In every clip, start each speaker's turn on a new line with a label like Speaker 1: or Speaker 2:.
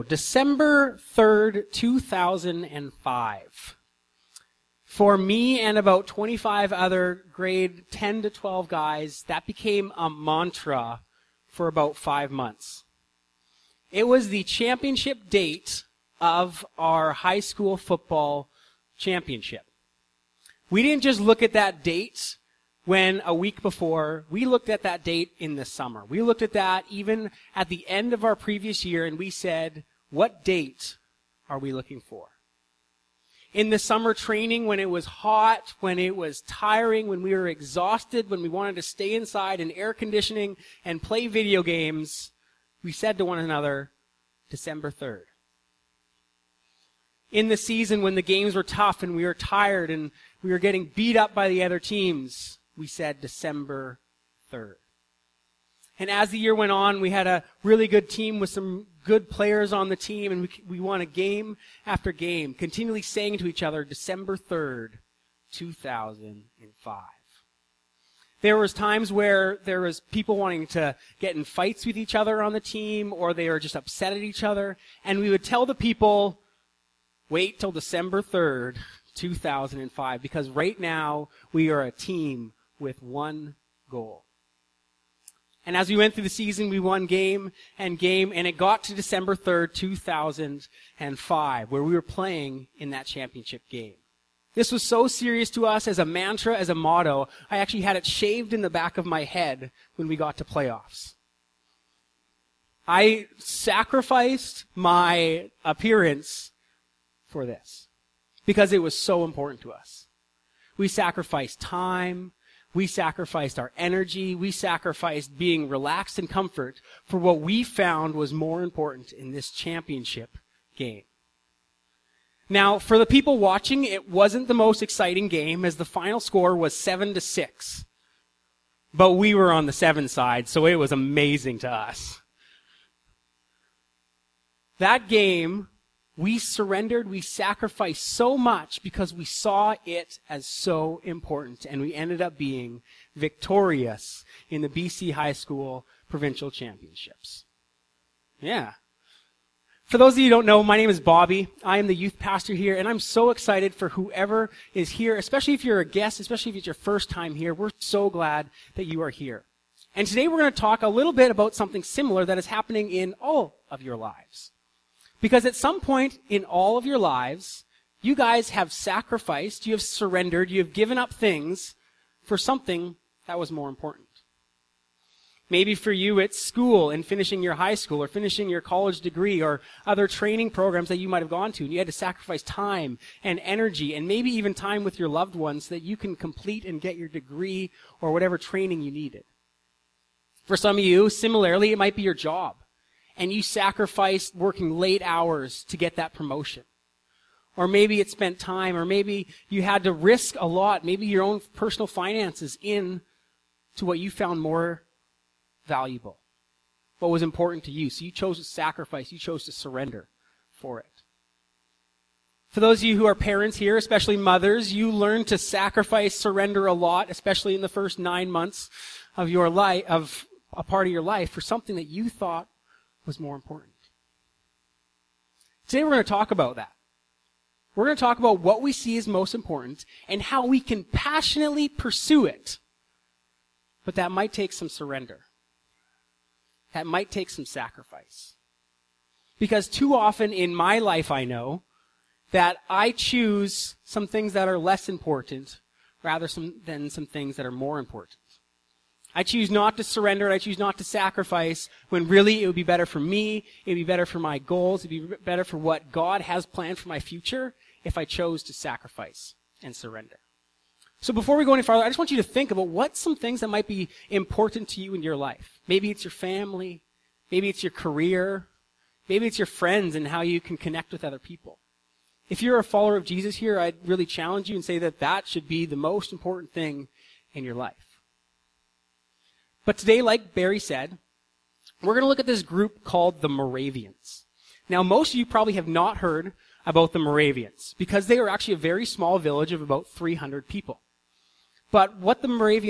Speaker 1: December 3rd, 2005. For me and about 25 other grade 10 to 12 guys, that became a mantra for about 5 months. It was the championship date of our high school football championship. We didn't just look at that date when a week before, we looked at that date in the summer. We looked at that even at the end of our previous year, and we said, what date are we looking for? In the summer training, when it was hot, when it was tiring, when we were exhausted, when we wanted to stay inside in air conditioning and play video games, we said to one another, December 3rd. In the season when the games were tough and we were tired and we were getting beat up by the other teams, we said December 3rd. And as the year went on, we had a really good team with some good players on the team, and we won a game after game, continually saying to each other, December 3rd, 2005. There was times where there was people wanting to get in fights with each other on the team, or they were just upset at each other, and we would tell the people, wait till December 3rd, 2005, because right now we are a team with one goal. And as we went through the season, we won game, and it got to December 3rd, 2005, where we were playing in that championship game. This was so serious to us as a mantra, as a motto, I actually had it shaved in the back of my head when we got to playoffs. I sacrificed my appearance for this because it was so important to us. We sacrificed time. We sacrificed our energy. We sacrificed being relaxed and comfort for what we found was more important in this championship game. Now, for the people watching, it wasn't the most exciting game as the final score was 7-6. But we were on the 7 side, so it was amazing to us. That game, we surrendered, we sacrificed so much because we saw it as so important, and we ended up being victorious in the BC High School Provincial Championships. Yeah. For those of you who don't know, my name is Bobby. I am the youth pastor here, and I'm so excited for whoever is here, especially if you're a guest, especially if it's your first time here. We're so glad that you are here. And today we're going to talk a little bit about something similar that is happening in all of your lives. Because at some point in all of your lives, you guys have sacrificed, you have surrendered, you have given up things for something that was more important. Maybe for you it's school and finishing your high school or finishing your college degree or other training programs that you might have gone to. And you had to sacrifice time and energy and maybe even time with your loved ones so that you can complete and get your degree or whatever training you needed. For some of you, similarly, it might be your job. And you sacrificed working late hours to get that promotion. Or maybe it spent time, or maybe you had to risk a lot, maybe your own personal finances in to what you found more valuable, what was important to you. So you chose to sacrifice, you chose to surrender for it. For those of you who are parents here, especially mothers, you learn to sacrifice, surrender a lot, especially in the first 9 months of your life, of a part of your life, for something that you thought was more important. Today we're going to talk about that. We're going to talk about what we see as most important and how we can passionately pursue it. But that might take some surrender. That might take some sacrifice. Because too often in my life I know that I choose some things that are less important rather than some things that are more important. I choose not to surrender and I choose not to sacrifice when really it would be better for me, it would be better for my goals, it would be better for what God has planned for my future if I chose to sacrifice and surrender. So before we go any farther, I just want you to think about what's some things that might be important to you in your life. Maybe it's your family, maybe it's your career, maybe it's your friends and how you can connect with other people. If you're a follower of Jesus here, I'd really challenge you and say that that should be the most important thing in your life. But today, like Barry said, we're going to look at this group called the Moravians. Now, most of you probably have not heard about the Moravians because they were actually a very small village of about 300 people. But what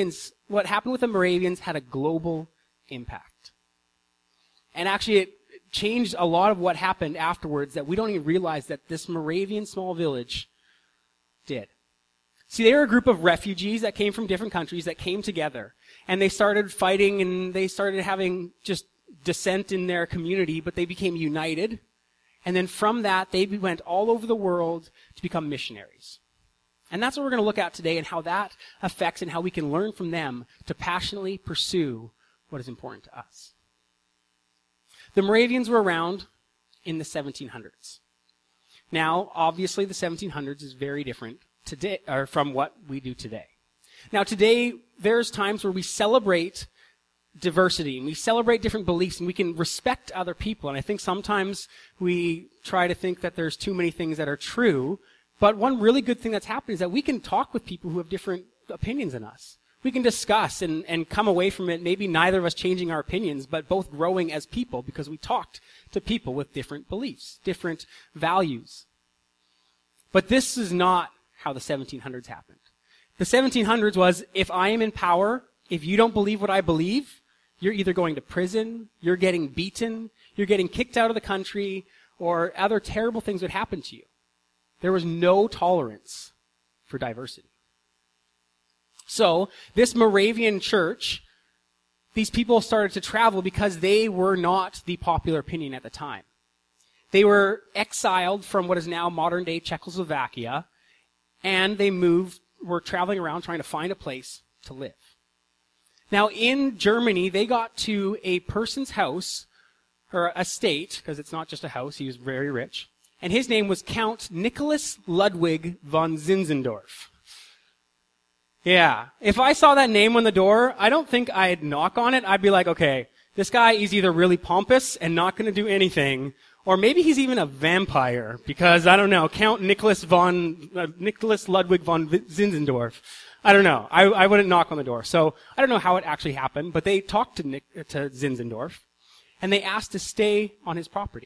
Speaker 1: happened with the Moravians had a global impact. And actually, changed a lot of what happened afterwards that we don't even realize that this Moravian small village did. See, they were a group of refugees that came from different countries that came together. And they started fighting and they started having just dissent in their community, but they became united. And then from that, they went all over the world to become missionaries. And that's what we're going to look at today and how that affects and how we can learn from them to passionately pursue what is important to us. The Moravians were around in the 1700s. Now, obviously, the 1700s is very different today, or from what we do today. Now, today, there's times where we celebrate diversity and we celebrate different beliefs and we can respect other people. And I think sometimes we try to think that there's too many things that are true. But one really good thing that's happened is that we can talk with people who have different opinions than us. We can discuss and come away from it, maybe neither of us changing our opinions, but both growing as people because we talked to people with different beliefs, different values. But this is not how the 1700s happened. The 1700s was, if I am in power, if you don't believe what I believe, you're either going to prison, you're getting beaten, you're getting kicked out of the country, or other terrible things would happen to you. There was no tolerance for diversity. So, this Moravian church, these people started to travel because they were not the popular opinion at the time. They were exiled from what is now modern-day Czechoslovakia, and they were traveling around trying to find a place to live. Now, in Germany, they got to a person's house, or estate, because it's not just a house, he was very rich, and his name was Count Nicholas Ludwig von Zinzendorf. Yeah. If I saw that name on the door, I don't think I'd knock on it. I'd be like, okay, this guy is either really pompous and not going to do anything, or maybe he's even a vampire, because, I don't know, Count Nicholas Ludwig von Zinzendorf. I don't know. I wouldn't knock on the door. So, I don't know how it actually happened, but they talked to Zinzendorf, and they asked to stay on his property.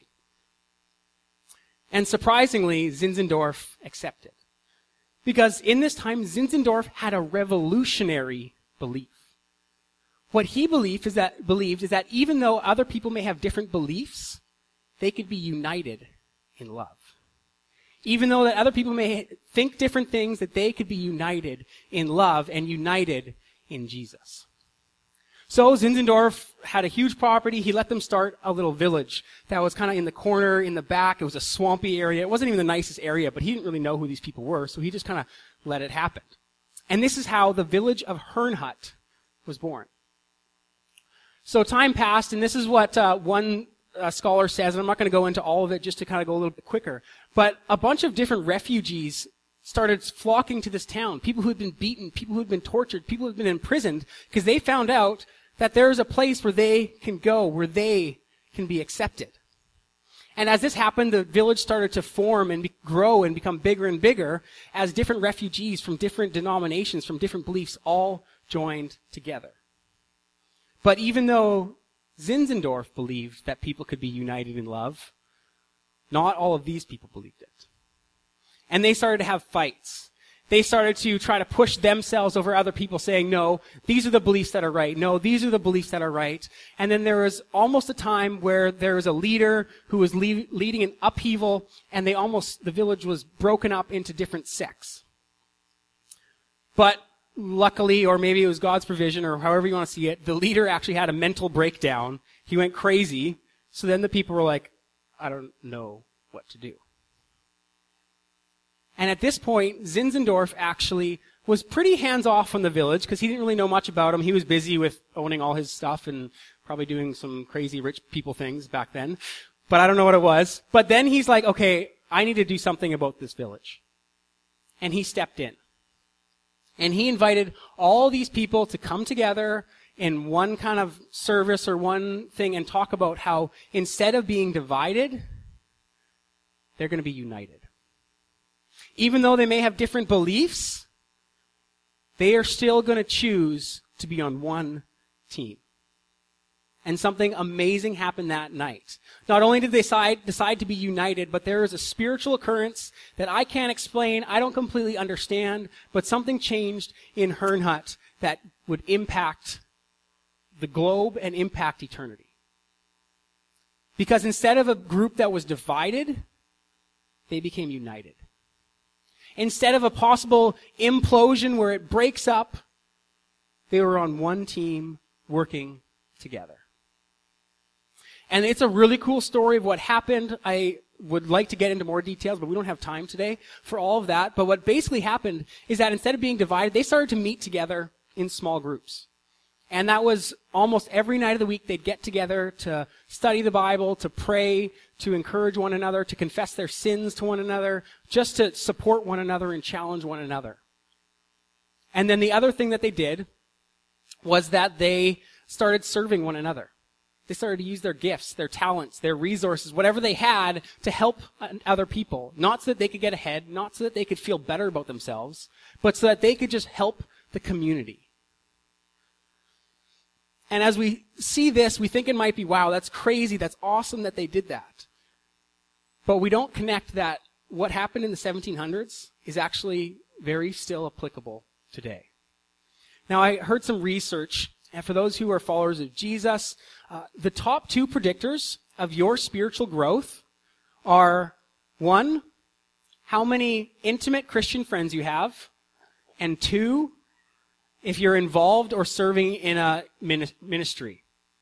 Speaker 1: And surprisingly, Zinzendorf accepted. Because in this time, Zinzendorf had a revolutionary belief. What he believed is that even though other people may have different beliefs, they could be united in love. Even though that other people may think different things, that they could be united in love and united in Jesus. So Zinzendorf had a huge property. He let them start a little village that was kind of in the corner, in the back. It was a swampy area. It wasn't even the nicest area, but he didn't really know who these people were, so he just kind of let it happen. And this is how the village of Herrnhut was born. So time passed, and this is what one scholar says, and I'm not going to go into all of it just to kind of go a little bit quicker, but a bunch of different refugees started flocking to this town. People who had been beaten, people who had been tortured, people who had been imprisoned, because they found out that there is a place where they can go, where they can be accepted. And as this happened, the village started to form and grow and become bigger and bigger as different refugees from different denominations, from different beliefs, all joined together. But even though Zinzendorf believed that people could be united in love, not all of these people believed it. And they started to have fights. They started to try to push themselves over other people, saying, no, these are the beliefs that are right. No, these are the beliefs that are right. And then there was almost a time where there was a leader who was leading an upheaval, and the village was broken up into different sects. But luckily, or maybe it was God's provision, or however you want to see it, the leader actually had a mental breakdown. He went crazy. So then the people were like, I don't know what to do. And at this point, Zinzendorf actually was pretty hands-off on the village because he didn't really know much about them. He was busy with owning all his stuff and probably doing some crazy rich people things back then. But I don't know what it was. But then he's like, okay, I need to do something about this village. And he stepped in. And he invited all these people to come together in one kind of service or one thing and talk about how instead of being divided, they're going to be united. Even though they may have different beliefs, they are still going to choose to be on one team. And something amazing happened that night. Not only did they decide to be united, but there is a spiritual occurrence that I can't explain, I don't completely understand, but something changed in Herrnhut that would impact the globe and impact eternity. Because instead of a group that was divided, they became united. Instead of a possible implosion where it breaks up, they were on one team working together. And it's a really cool story of what happened. I would like to get into more details, but we don't have time today for all of that. But what basically happened is that instead of being divided, they started to meet together in small groups. And that was almost every night of the week they'd get together to study the Bible, to pray, to encourage one another, to confess their sins to one another, just to support one another and challenge one another. And then the other thing that they did was that they started serving one another. They started to use their gifts, their talents, their resources, whatever they had to help other people. Not so that they could get ahead, not so that they could feel better about themselves, but so that they could just help the community. And as we see this, we think it might be, wow, that's crazy, that's awesome that they did that. But we don't connect that what happened in the 1700s is actually very still applicable today. Now, I heard some research, and for those who are followers of Jesus, the top two predictors of your spiritual growth are, one, how many intimate Christian friends you have, and two, if you're involved or serving in a ministry.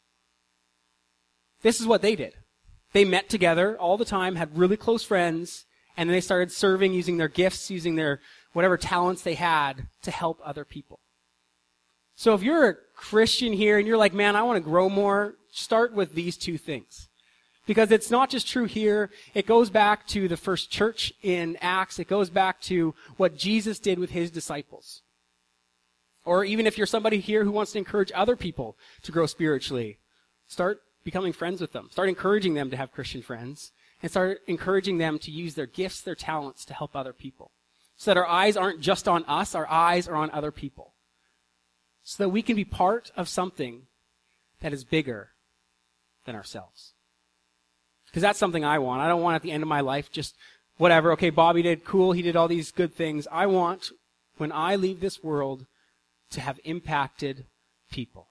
Speaker 1: This is what they did. They met together all the time, had really close friends, and then they started serving using their gifts, using their whatever talents they had to help other people. So if you're a Christian here and you're like, man, I want to grow more, start with these two things. Because it's not just true here. It goes back to the first church in Acts. It goes back to what Jesus did with his disciples. Or even if you're somebody here who wants to encourage other people to grow spiritually, start becoming friends with them. Start encouraging them to have Christian friends. And start encouraging them to use their gifts, their talents to help other people. So that our eyes aren't just on us, our eyes are on other people. So that we can be part of something that is bigger than ourselves. Because that's something I want. I don't want at the end of my life just whatever. Okay, Bobby did cool. He did all these good things. I want, when I leave this world, to have impacted people.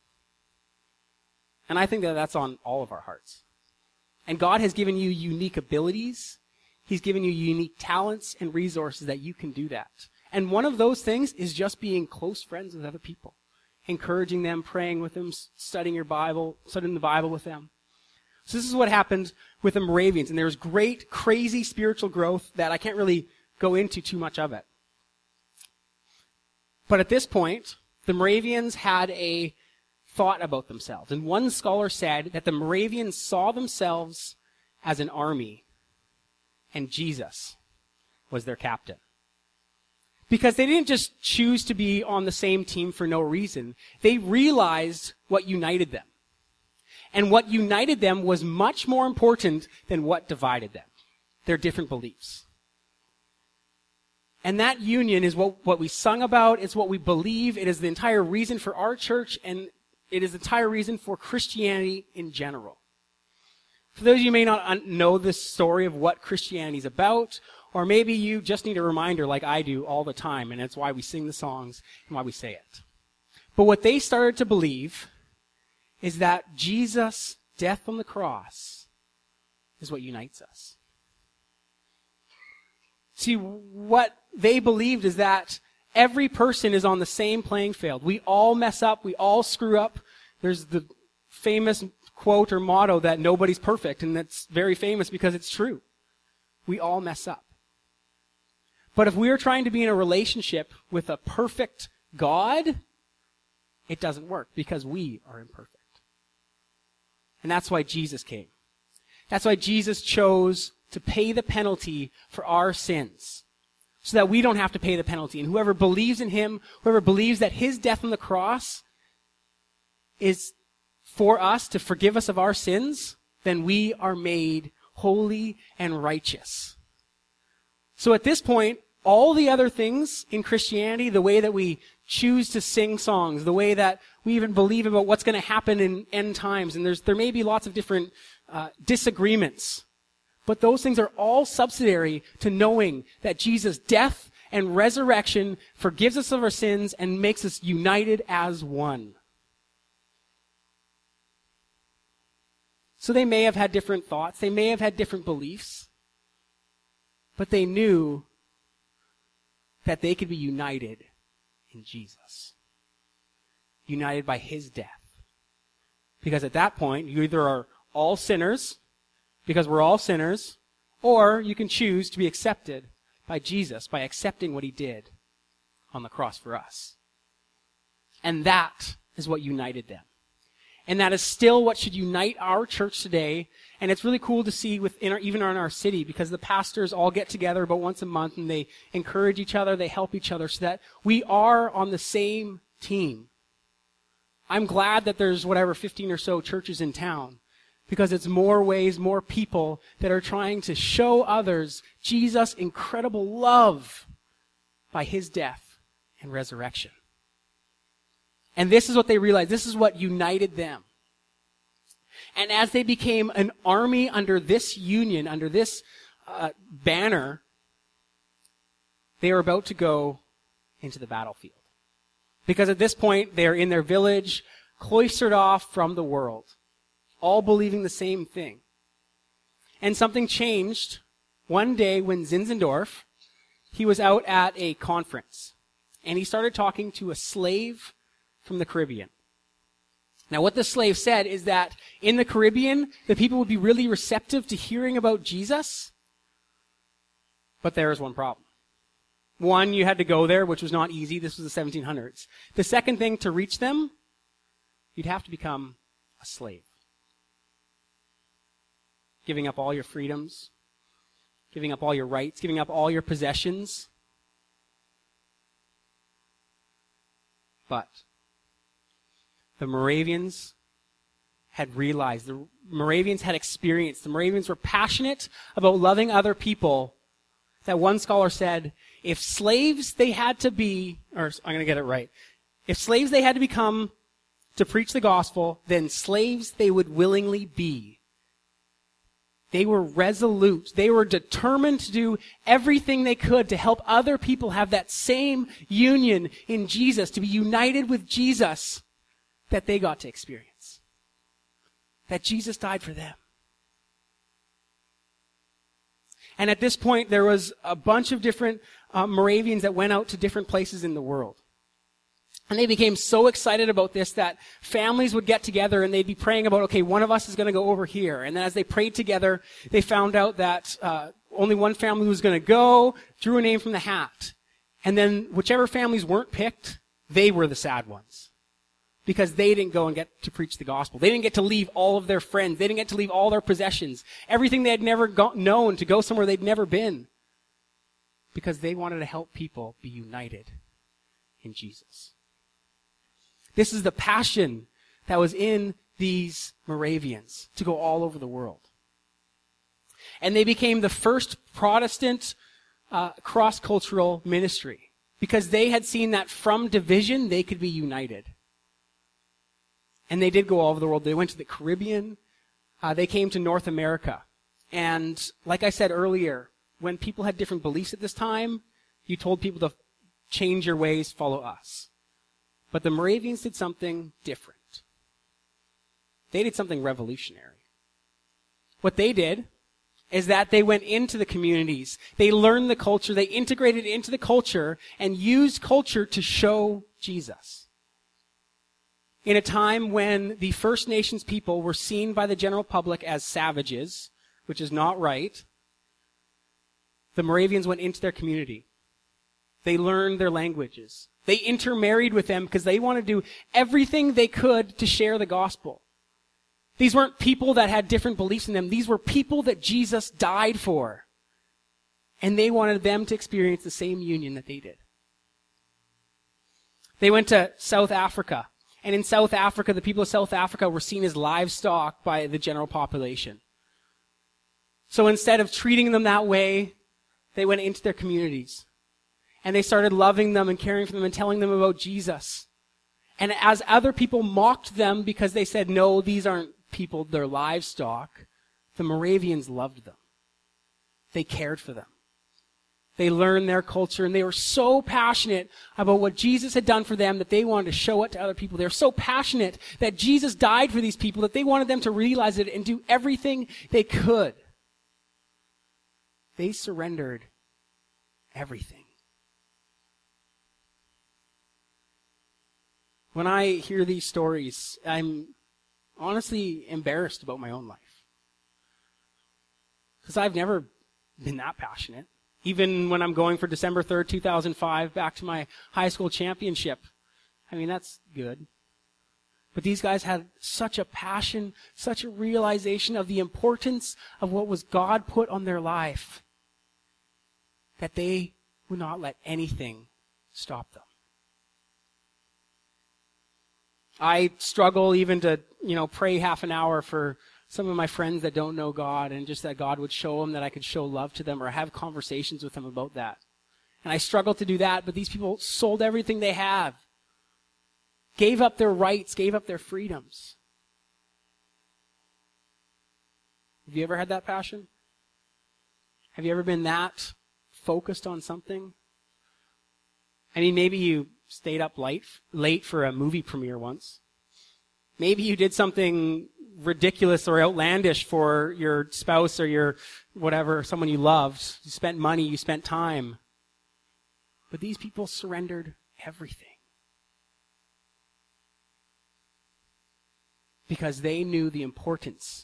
Speaker 1: And I think that that's on all of our hearts. And God has given you unique abilities. He's given you unique talents and resources that you can do that. And one of those things is just being close friends with other people. Encouraging them, praying with them, studying the Bible with them. So this is what happened with the Moravians. And there was great, crazy spiritual growth that I can't really go into too much of it. But at this point, the Moravians had a thought about themselves. And one scholar said that the Moravians saw themselves as an army, and Jesus was their captain. Because they didn't just choose to be on the same team for no reason. They realized what united them. And what united them was much more important than what divided them. Their different beliefs. And that union is what we sung about. It's what we believe. It is the entire reason for our church, and it is the entire reason for Christianity in general. For those of you who may not know this story of what Christianity is about, or maybe you just need a reminder like I do all the time, and that's why we sing the songs and why we say it. But what they started to believe is that Jesus' death on the cross is what unites us. See, what they believed is that every person is on the same playing field. We all mess up. We all screw up. There's the famous quote or motto that nobody's perfect, and that's very famous because it's true. We all mess up. But if we are trying to be in a relationship with a perfect God, it doesn't work because we are imperfect. And that's why Jesus came. That's why Jesus chose to pay the penalty for our sins, so that we don't have to pay the penalty. And whoever believes in him, whoever believes that his death on the cross is for us to forgive us of our sins, then we are made holy and righteous. So at this point, all the other things in Christianity, the way that we choose to sing songs, the way that we even believe about what's going to happen in end times, and there may be lots of different disagreements, but those things are all subsidiary to knowing that Jesus' death and resurrection forgives us of our sins and makes us united as one. So they may have had different thoughts. They may have had different beliefs. But they knew that they could be united in Jesus. United by his death. Because at that point, you either are all sinners, because we're all sinners, or you can choose to be accepted by Jesus by accepting what he did on the cross for us. And that is what united them. And that is still what should unite our church today. And it's really cool to see even in our city, because the pastors all get together about once a month and they encourage each other, they help each other so that we are on the same team. I'm glad that there's 15 or so churches in town, because it's more ways, more people that are trying to show others Jesus' incredible love by his death and resurrection. And this is what they realized. This is what united them. And as they became an army under this union, under this banner, they were about to go into the battlefield. Because at this point, they're in their village, cloistered off from the world, all believing the same thing. And something changed one day when Zinzendorf, he was out at a conference, and he started talking to a slave from the Caribbean. Now, what the slave said is that in the Caribbean, the people would be really receptive to hearing about Jesus, but there is one problem. One, you had to go there, which was not easy. This was the 1700s. The second thing, to reach them, you'd have to become a slave. Giving up all your freedoms, giving up all your rights, giving up all your possessions. But the Moravians had realized, the Moravians had experienced, the Moravians were passionate about loving other people, that one scholar said, if slaves they had to be, or I'm going to get it right, if slaves they had to become to preach the gospel, then slaves they would willingly be. They were resolute. They were determined to do everything they could to help other people have that same union in Jesus, to be united with Jesus that they got to experience. That Jesus died for them. And at this point, there was a bunch of different Moravians that went out to different places in the world. And they became so excited about this that families would get together and they'd be praying about, okay, one of us is going to go over here. And then as they prayed together, they found out that only one family was going to go, drew a name from the hat. And then whichever families weren't picked, they were the sad ones. Because they didn't go and get to preach the gospel. They didn't get to leave all of their friends. They didn't get to leave all their possessions. Everything they had never known, to go somewhere they'd never been. Because they wanted to help people be united in Jesus. This is the passion that was in these Moravians to go all over the world. And they became the first Protestant cross-cultural ministry. Because they had seen that from division, they could be united. And they did go all over the world. They went to the Caribbean. They came to North America. And like I said earlier, when people had different beliefs at this time, you told people to change your ways, follow us. But the Moravians did something different. They did something revolutionary. What they did is that they went into the communities. They learned the culture. They integrated into the culture and used culture to show Jesus. In a time when the First Nations people were seen by the general public as savages, which is not right, the Moravians went into their community. They learned their languages. They intermarried with them because they wanted to do everything they could to share the gospel. These weren't people that had different beliefs in them. These were people that Jesus died for. And they wanted them to experience the same union that they did. They went to South Africa. And in South Africa, the people of South Africa were seen as livestock by the general population. So instead of treating them that way, they went into their communities. And they started loving them and caring for them and telling them about Jesus. And as other people mocked them because they said, no, these aren't people, they're livestock, the Moravians loved them. They cared for them. They learned their culture, and they were so passionate about what Jesus had done for them that they wanted to show it to other people. They were so passionate that Jesus died for these people that they wanted them to realize it and do everything they could. They surrendered everything. When I hear these stories, I'm honestly embarrassed about my own life. Because I've never been that passionate. Even when I'm going for December 3rd, 2005, back to my high school championship. I mean, that's good. But these guys had such a passion, such a realization of the importance of what was God put on their life, that they would not let anything stop them. I struggle even to, pray half an hour for some of my friends that don't know God, and just that God would show them that I could show love to them or have conversations with them about that. And I struggle to do that, but these people sold everything they have, gave up their rights, gave up their freedoms. Have you ever had that passion? Have you ever been that focused on something? I mean, maybe you stayed up late for a movie premiere once. Maybe you did something ridiculous or outlandish for your spouse or your whatever, someone you loved. You spent money, you spent time. But these people surrendered everything. Because they knew the importance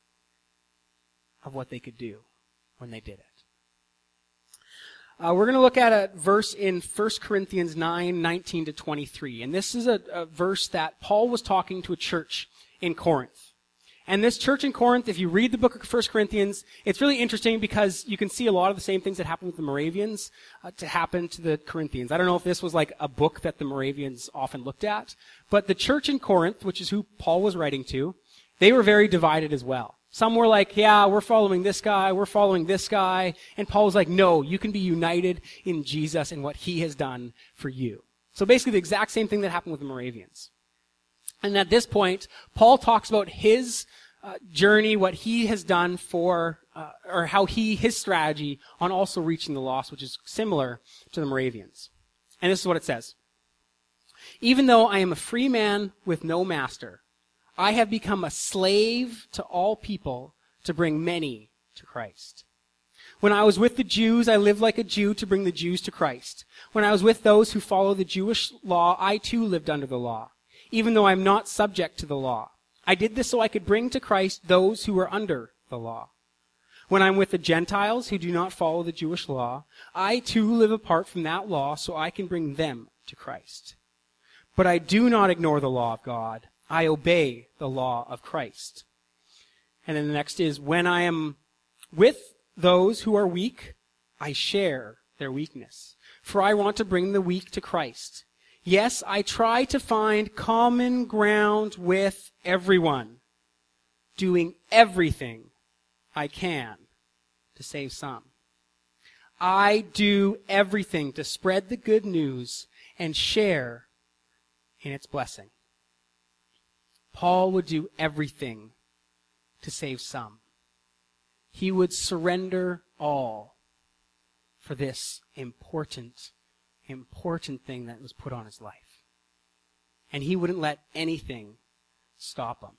Speaker 1: of what they could do when they did it. We're going to look at a verse in 1 Corinthians 9:19 to 23. And this is a verse that Paul was talking to a church in Corinth. And this church in Corinth, if you read the book of 1 Corinthians, it's really interesting because you can see a lot of the same things that happened with the Moravians to happen to the Corinthians. I don't know if this was like a book that the Moravians often looked at, but the church in Corinth, which is who Paul was writing to, they were very divided as well. Some were like, yeah, we're following this guy, we're following this guy. And Paul was like, no, you can be united in Jesus and what he has done for you. So basically the exact same thing that happened with the Moravians. And at this point, Paul talks about his journey, what he has done for, or how his strategy on also reaching the lost, which is similar to the Moravians. And this is what it says. Even though I am a free man with no master, I have become a slave to all people to bring many to Christ. When I was with the Jews, I lived like a Jew to bring the Jews to Christ. When I was with those who follow the Jewish law, I too lived under the law, even though I am not subject to the law. I did this so I could bring to Christ those who were under the law. When I'm with the Gentiles who do not follow the Jewish law, I too live apart from that law so I can bring them to Christ. But I do not ignore the law of God. I obey the law of Christ. And then the next is, when I am with those who are weak, I share their weakness. For I want to bring the weak to Christ. Yes, I try to find common ground with everyone, doing everything I can to save some. I do everything to spread the good news and share in its blessing. Paul would do everything to save some. He would surrender all for this important thing that was put on his life. And he wouldn't let anything stop him.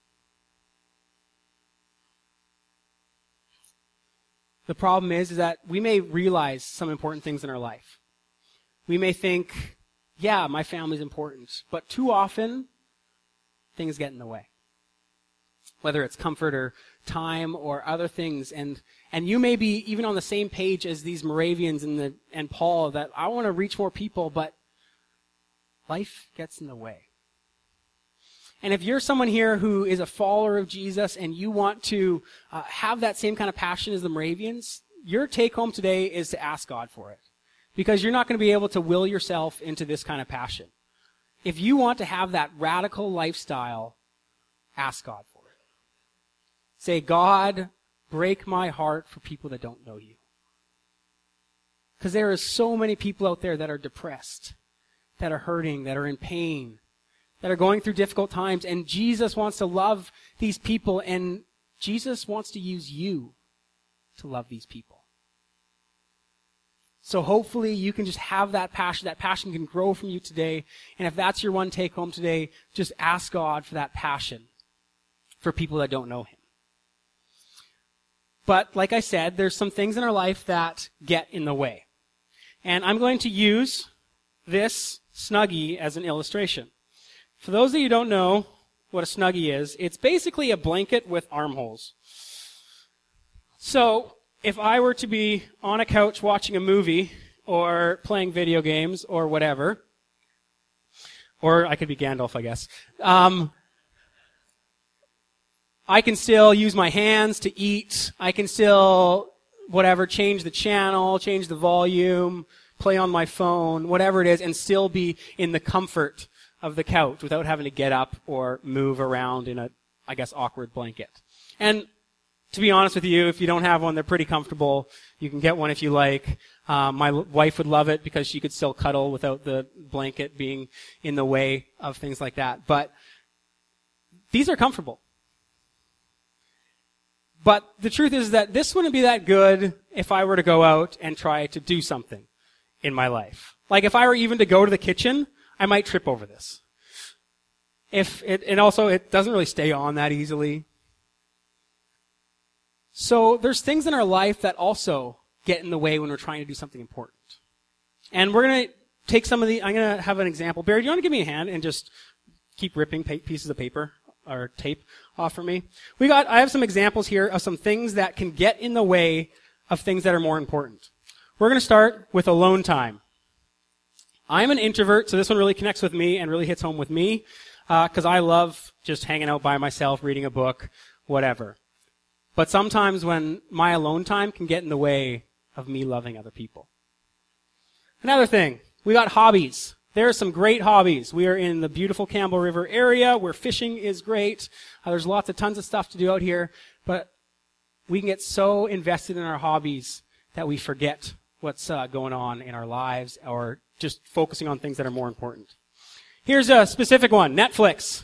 Speaker 1: The problem is that we may realize some important things in our life. We may think, yeah, my family's important, but too often things get in the way. Whether it's comfort or time or other things. And you may be even on the same page as these Moravians and Paul, that I want to reach more people, but life gets in the way. And if you're someone here who is a follower of Jesus and you want to have that same kind of passion as the Moravians, your take home today is to ask God for it. Because you're not going to be able to will yourself into this kind of passion. If you want to have that radical lifestyle, ask God for it. Say, God, break my heart for people that don't know you. Because there are so many people out there that are depressed, that are hurting, that are in pain, that are going through difficult times, and Jesus wants to love these people, and Jesus wants to use you to love these people. So hopefully you can just have that passion. That passion can grow from you today. And if that's your one take home today, just ask God for that passion for people that don't know him. But like I said, there's some things in our life that get in the way. And I'm going to use this Snuggie as an illustration. For those of you who don't know what a Snuggie is, it's basically a blanket with armholes. So if I were to be on a couch watching a movie or playing video games or whatever, or I could be Gandalf, I guess, I can still use my hands to eat. I can still, change the channel, change the volume, play on my phone, whatever it is, and still be in the comfort of the couch without having to get up or move around in a, awkward blanket. And to be honest with you, if you don't have one, they're pretty comfortable. You can get one if you like. My wife would love it because she could still cuddle without the blanket being in the way of things like that. But these are comfortable. But the truth is that this wouldn't be that good if I were to go out and try to do something in my life. Like if I were even to go to the kitchen, I might trip over this. And also it doesn't really stay on that easily. So there's things in our life that also get in the way when we're trying to do something important. And we're going to take I'm going to have an example. Barry, do you want to give me a hand and just keep ripping pieces of paper or tape off for me? I have some examples here of some things that can get in the way of things that are more important. We're going to start with alone time. I'm an introvert, so this one really connects with me and really hits home with me, because I love just hanging out by myself, reading a book, whatever. But sometimes when my alone time can get in the way of me loving other people. Another thing, we got hobbies. There are some great hobbies. We are in the beautiful Campbell River area where fishing is great. There's tons of stuff to do out here, but we can get so invested in our hobbies that we forget what's going on in our lives or just focusing on things that are more important. Here's a specific one, Netflix.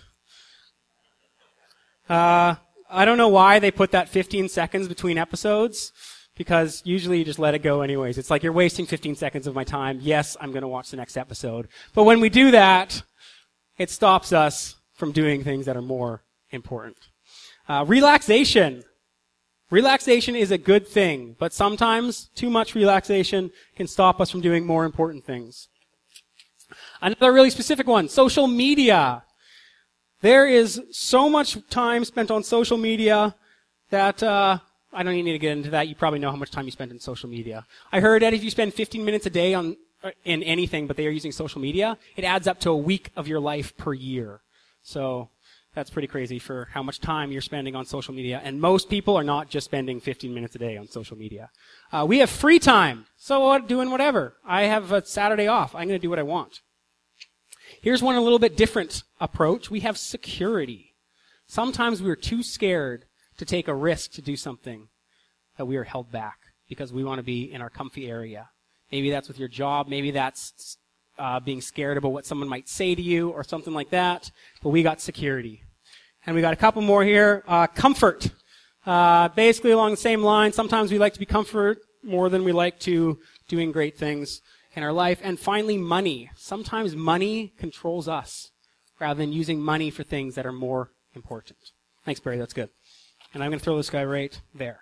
Speaker 1: I don't know why they put that 15 seconds between episodes, because usually you just let it go anyways. It's like you're wasting 15 seconds of my time. Yes, I'm going to watch the next episode. But when we do that, it stops us from doing things that are more important. Relaxation. Relaxation is a good thing, but sometimes too much relaxation can stop us from doing more important things. Another really specific one, social media. There is so much time spent on social media that I don't even need to get into that. You probably know how much time you spend in social media. I heard that if you spend 15 minutes a day in anything, but they are using social media, it adds up to a week of your life per year. So that's pretty crazy for how much time you're spending on social media. And most people are not just spending 15 minutes a day on social media. We have free time. So doing whatever. I have a Saturday off. I'm going to do what I want. Here's one a little bit different approach. We have security. Sometimes we're too scared to take a risk to do something that we are held back because we want to be in our comfy area. Maybe that's with your job. Maybe that's being scared about what someone might say to you or something like that. But we got security. And we got a couple more here. Comfort. Basically along the same line. Sometimes we like to be comfort more than we like to doing great things in our life. And finally, money. Sometimes money controls us rather than using money for things that are more important. Thanks, Barry. That's good. And I'm going to throw this guy right there.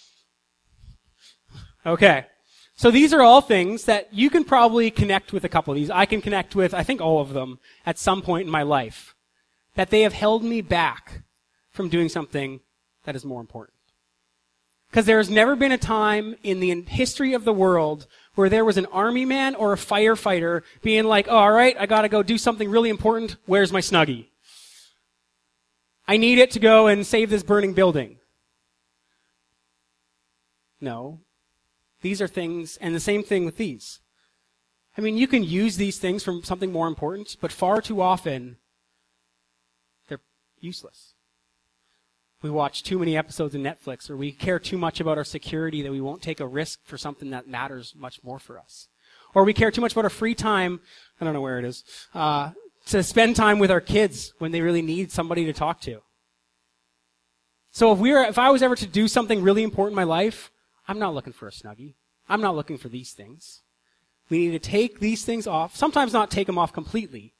Speaker 1: Okay. So these are all things that you can probably connect with a couple of these. I can connect with, I think, all of them at some point in my life. That they have held me back from doing something that is more important. Because there has never been a time in the history of the world where there was an army man or a firefighter being like, oh, all right, I got to go do something really important. Where's my Snuggie? I need it to go and save this burning building. No. These are things, and the same thing with these. I mean, you can use these things for something more important, but far too often, they're useless. We watch too many episodes of Netflix, or we care too much about our security that we won't take a risk for something that matters much more for us. Or we care too much about our free time, I don't know where it is, to spend time with our kids when they really need somebody to talk to. So if I was ever to do something really important in my life, I'm not looking for a Snuggie. I'm not looking for these things. We need to take these things off. Sometimes not take them off completely.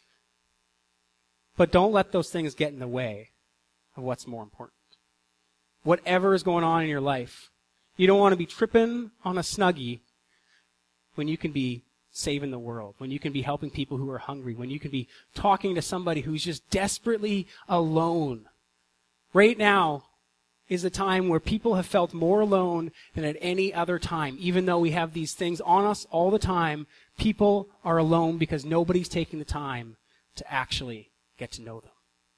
Speaker 1: But don't let those things get in the way of what's more important. Whatever is going on in your life, you don't want to be tripping on a Snuggie when you can be saving the world, when you can be helping people who are hungry, when you can be talking to somebody who's just desperately alone. Right now is a time where people have felt more alone than at any other time. Even though we have these things on us all the time, people are alone because nobody's taking the time to actually get to know them.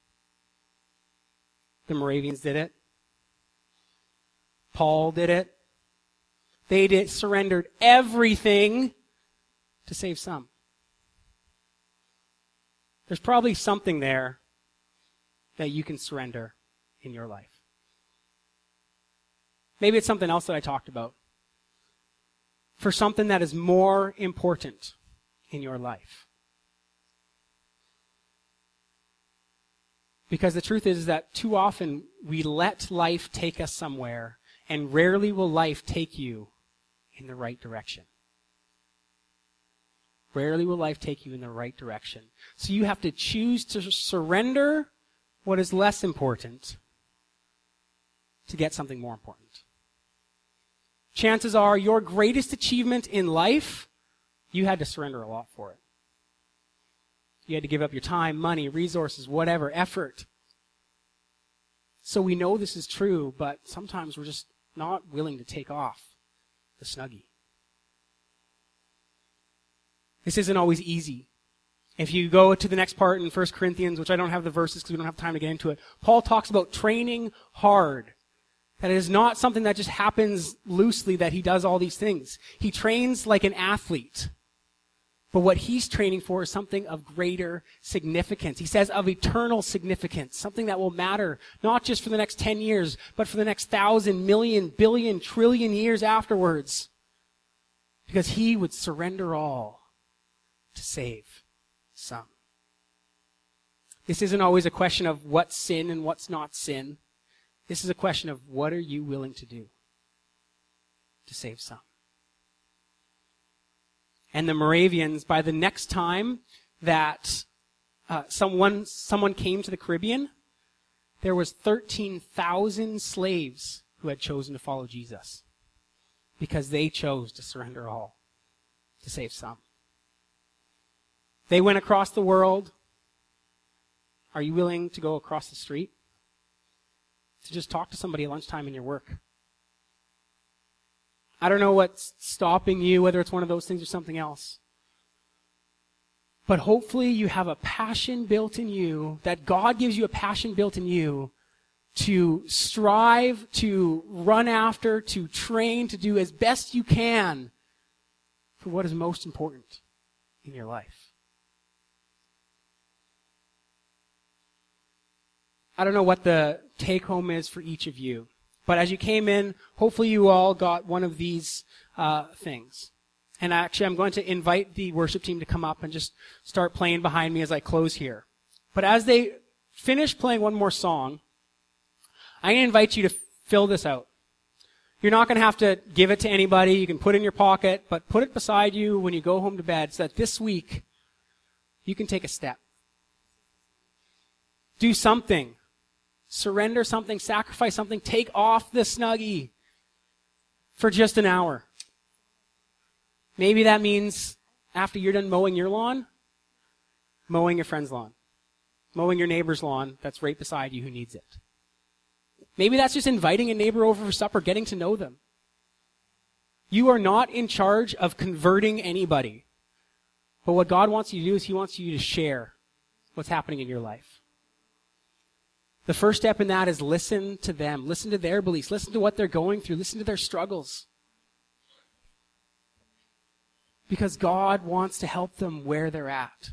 Speaker 1: The Moravians did it. Paul did it. They surrendered everything to save some. There's probably something there that you can surrender in your life. Maybe it's something else that I talked about. For something that is more important in your life. Because the truth is that too often we let life take us somewhere, and rarely will life take you in the right direction. Rarely will life take you in the right direction. So you have to choose to surrender what is less important to get something more important. Chances are your greatest achievement in life, you had to surrender a lot for it. You had to give up your time, money, resources, whatever, effort. So we know this is true, but sometimes we're just not willing to take off the Snuggie. This isn't always easy. If you go to the next part in 1 Corinthians, which I don't have the verses because we don't have time to get into it, Paul talks about training hard. That it is not something that just happens loosely that he does all these things. He trains like an athlete. But what he's training for is something of greater significance. He says of eternal significance, something that will matter not just for the next 10 years, but for the next 1,000, million, billion, trillion years afterwards. Because he would surrender all to save some. This isn't always a question of what's sin and what's not sin. This is a question of what are you willing to do to save some. And the Moravians, by the next time that someone came to the Caribbean, there was 13,000 slaves who had chosen to follow Jesus because they chose to surrender all to save some. They went across the world. Are you willing to go across the street? To just talk to somebody at lunchtime in your work? I don't know what's stopping you, whether it's one of those things or something else. But hopefully you have a passion built in you, that God gives you a passion built in you to strive, to run after, to train, to do as best you can for what is most important in your life. I don't know what the take-home is for each of you. But as you came in, hopefully you all got one of these things. And actually, I'm going to invite the worship team to come up and just start playing behind me as I close here. But as they finish playing one more song, I'm going to invite you to fill this out. You're not going to have to give it to anybody. You can put it in your pocket, but put it beside you when you go home to bed so that this week you can take a step. Do something. Surrender something, sacrifice something, take off the Snuggie for just an hour. Maybe that means after you're done mowing your lawn, mowing your friend's lawn, mowing your neighbor's lawn that's right beside you who needs it. Maybe that's just inviting a neighbor over for supper, getting to know them. You are not in charge of converting anybody. But what God wants you to do is he wants you to share what's happening in your life. The first step in that is listen to them. Listen to their beliefs. Listen to what they're going through. Listen to their struggles. Because God wants to help them where they're at.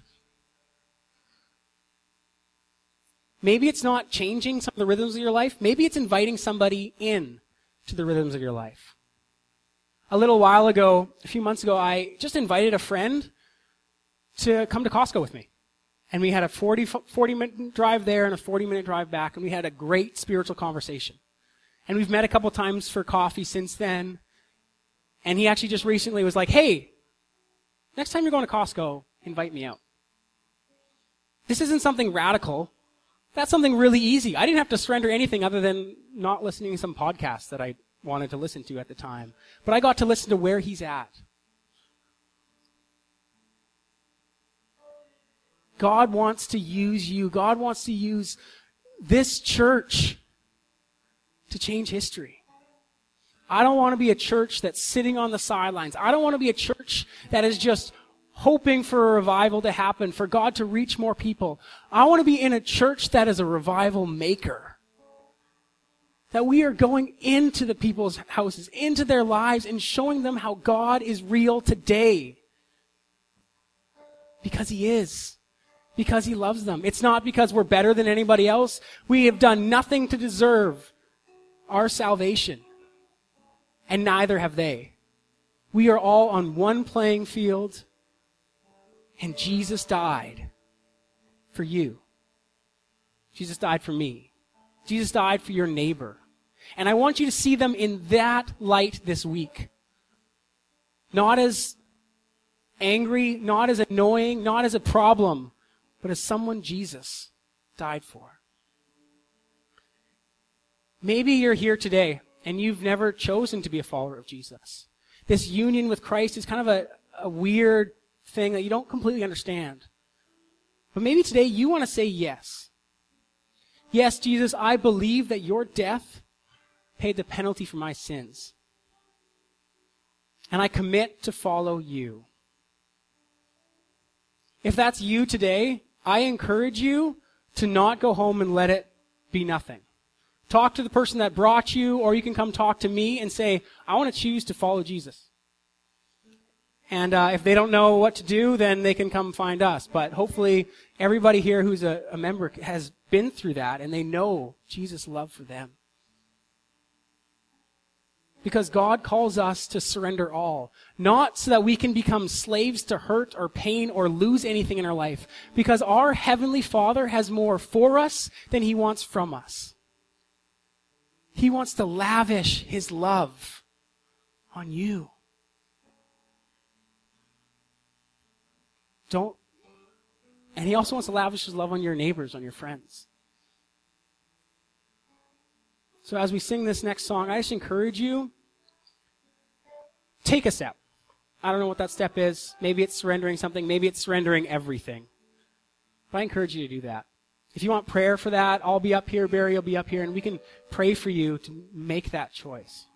Speaker 1: Maybe it's not changing some of the rhythms of your life. Maybe it's inviting somebody in to the rhythms of your life. A little while ago, a few months ago, I just invited a friend to come to Costco with me. And we had a 40-minute drive there and a 40-minute drive back, and we had a great spiritual conversation. And we've met a couple times for coffee since then. And he actually just recently was like, hey, next time you're going to Costco, invite me out. This isn't something radical. That's something really easy. I didn't have to surrender anything other than not listening to some podcasts that I wanted to listen to at the time. But I got to listen to where he's at. God wants to use you. God wants to use this church to change history. I don't want to be a church that's sitting on the sidelines. I don't want to be a church that is just hoping for a revival to happen, for God to reach more people. I want to be in a church that is a revival maker. That we are going into the people's houses, into their lives, and showing them how God is real today. Because He is. Because He loves them. It's not because we're better than anybody else. We have done nothing to deserve our salvation. And neither have they. We are all on one playing field. And Jesus died for you. Jesus died for me. Jesus died for your neighbor. And I want you to see them in that light this week. Not as angry, not as annoying, not as a problem, but as someone Jesus died for. Maybe you're here today and you've never chosen to be a follower of Jesus. This union with Christ is kind of a weird thing that you don't completely understand. But maybe today you want to say yes. Yes, Jesus, I believe that your death paid the penalty for my sins. And I commit to follow you. If that's you today, I encourage you to not go home and let it be nothing. Talk to the person that brought you, or you can come talk to me and say, I want to choose to follow Jesus. And if they don't know what to do, then they can come find us. But hopefully everybody here who's a member has been through that, and they know Jesus' love for them. Because God calls us to surrender all. Not so that we can become slaves to hurt or pain or lose anything in our life. Because our Heavenly Father has more for us than He wants from us. He wants to lavish His love on you. And He also wants to lavish His love on your neighbors, on your friends. So as we sing this next song, I just encourage you, take a step. I don't know what that step is. Maybe it's surrendering something. Maybe it's surrendering everything. But I encourage you to do that. If you want prayer for that, I'll be up here, Barry will be up here, and we can pray for you to make that choice.